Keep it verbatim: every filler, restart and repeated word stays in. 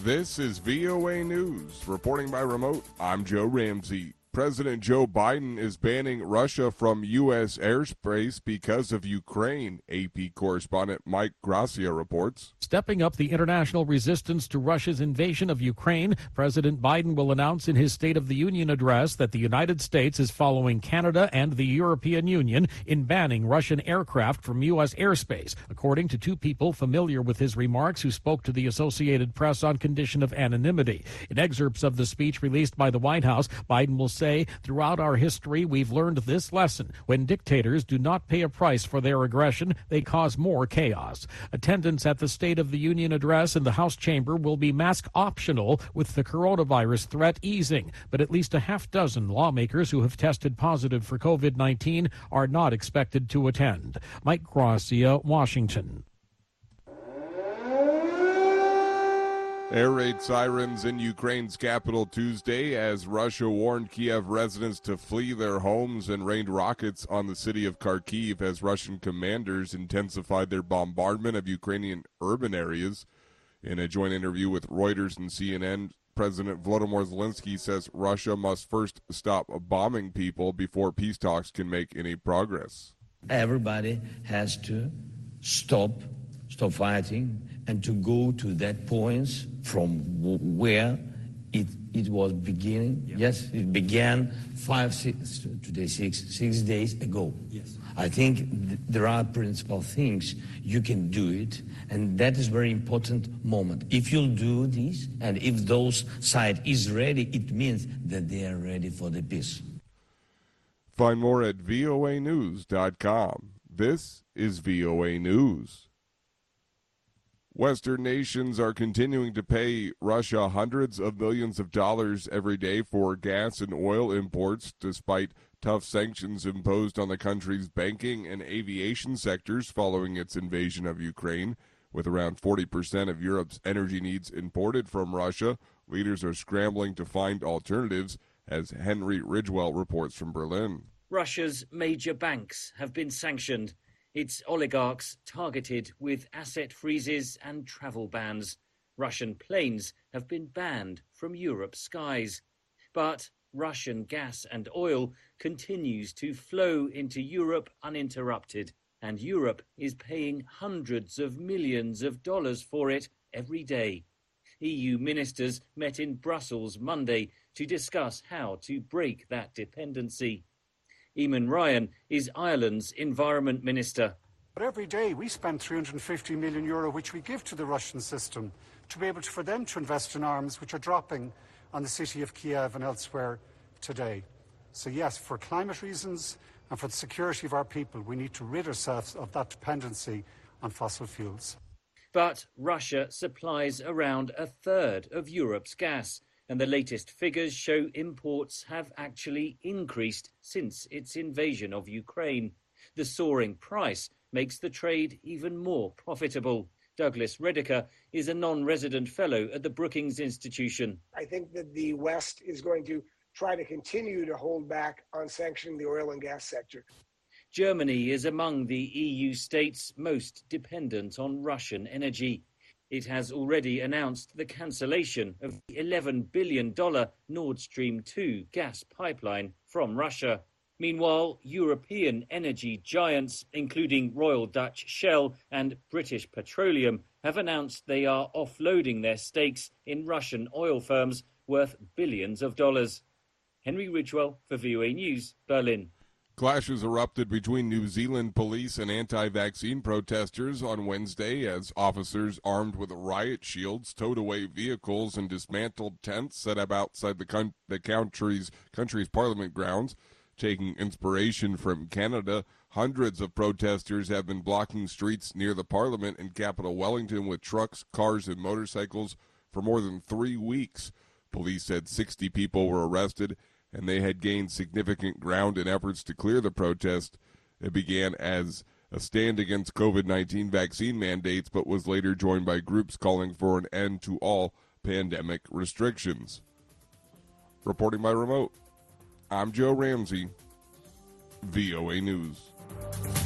This is V O A News. Reporting by remote, I'm Joe Ramsey. President Joe Biden is banning Russia from U S airspace because of Ukraine, A P correspondent Mike Gracia reports. Stepping up the international resistance to Russia's invasion of Ukraine, President Biden will announce in his State of the Union address that the United States is following Canada and the European Union in banning Russian aircraft from U S airspace, according to two people familiar with his remarks who spoke to the Associated Press on condition of anonymity. In excerpts of the speech released by the White House, Biden will say, Say, throughout our history, we've learned this lesson. When dictators do not pay a price for their aggression, they cause more chaos. Attendance at the State of the Union address in the House chamber will be mask optional with the coronavirus threat easing, but at least a half dozen lawmakers who have tested positive for COVID nineteen are not expected to attend. Mike Gracia, Washington. Air raid sirens in Ukraine's capital Tuesday as Russia warned Kiev residents to flee their homes and rained rockets on the city of Kharkiv as Russian commanders intensified their bombardment of Ukrainian urban areas. In a joint interview with Reuters and C N N, President Volodymyr Zelensky says Russia must first stop bombing people before peace talks can make any progress. Everybody has to stop, stop fighting, and to go to that point from where it it was beginning. Yeah. Yes, it began five, six, today six, six days ago. Yes. I think th- there are principal things you can do it, and that is very important moment. If you'll do this, and if those side is ready, it means that they are ready for the peace. Find more at V O A news dot com. This is V O A News. Western nations are continuing to pay Russia hundreds of millions of dollars every day for gas and oil imports, despite tough sanctions imposed on the country's banking and aviation sectors following its invasion of Ukraine. With around forty percent of Europe's energy needs imported from Russia, leaders are scrambling to find alternatives, as Henry Ridgewell reports from Berlin. Russia's major banks have been sanctioned. Its oligarchs targeted with asset freezes and travel bans. Russian planes have been banned from Europe's skies. But Russian gas and oil continues to flow into Europe uninterrupted, and Europe is paying hundreds of millions of dollars for it every day. E U ministers met in Brussels Monday to discuss how to break that dependency. Eamon Ryan is Ireland's Environment Minister. But every day we spend three hundred fifty million euro, which we give to the Russian system, to be able to, for them to invest in arms, which are dropping on the city of Kiev and elsewhere today. So yes, for climate reasons and for the security of our people, we need to rid ourselves of that dependency on fossil fuels. But Russia supplies around a third of Europe's gas, and the latest figures show imports have actually increased since its invasion of Ukraine. The soaring price makes the trade even more profitable. Douglas Redeker is a non-resident fellow at the Brookings Institution. I think that the West is going to try to continue to hold back on sanctioning the oil and gas sector. Germany is among the E U states most dependent on Russian energy. It has already announced the cancellation of the eleven billion dollars Nord Stream two gas pipeline from Russia. Meanwhile, European energy giants, including Royal Dutch Shell and British Petroleum, have announced they are offloading their stakes in Russian oil firms worth billions of dollars. Henry Ridgewell for V O A News, Berlin. Clashes erupted between New Zealand police and anti-vaccine protesters on Wednesday as officers armed with riot shields towed away vehicles and dismantled tents set up outside the, con- the country's, country's parliament grounds. Taking inspiration from Canada, hundreds of protesters have been blocking streets near the parliament in capital Wellington with trucks, cars, and motorcycles for more than three weeks. Police said sixty people were arrested, and they had gained significant ground in efforts to clear the protest. It began as a stand against COVID nineteen vaccine mandates, but was later joined by groups calling for an end to all pandemic restrictions. Reporting by remote, I'm Joe Ramsey, V O A News.